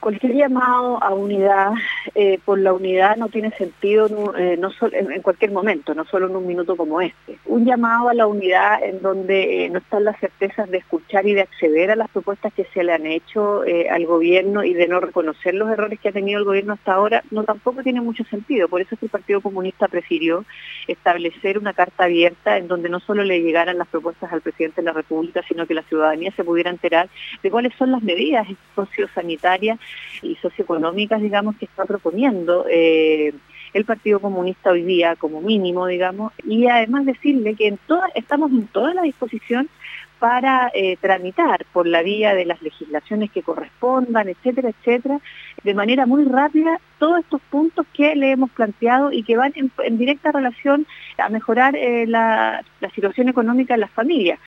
Cualquier llamado a unidad por la unidad no tiene sentido en cualquier momento, no solo en un minuto como este. Un llamado a la unidad en donde no están las certezas de escuchar y de acceder a las propuestas que se le han hecho al gobierno y de no reconocer los errores que ha tenido el gobierno hasta ahora, no tampoco tiene mucho sentido. Por eso es que el Partido Comunista prefirió establecer una carta abierta en donde no solo le llegaran las propuestas al presidente de la República, sino que la ciudadanía se pudiera enterar de cuáles son las medidas sociosanitarias y socioeconómicas, digamos, que está proponiendo el Partido Comunista hoy día como mínimo, digamos, y además decirle que estamos en toda la disposición para tramitar por la vía de las legislaciones que correspondan, etcétera, etcétera, de manera muy rápida todos estos puntos que le hemos planteado y que van en directa relación a mejorar la situación económica de las familias.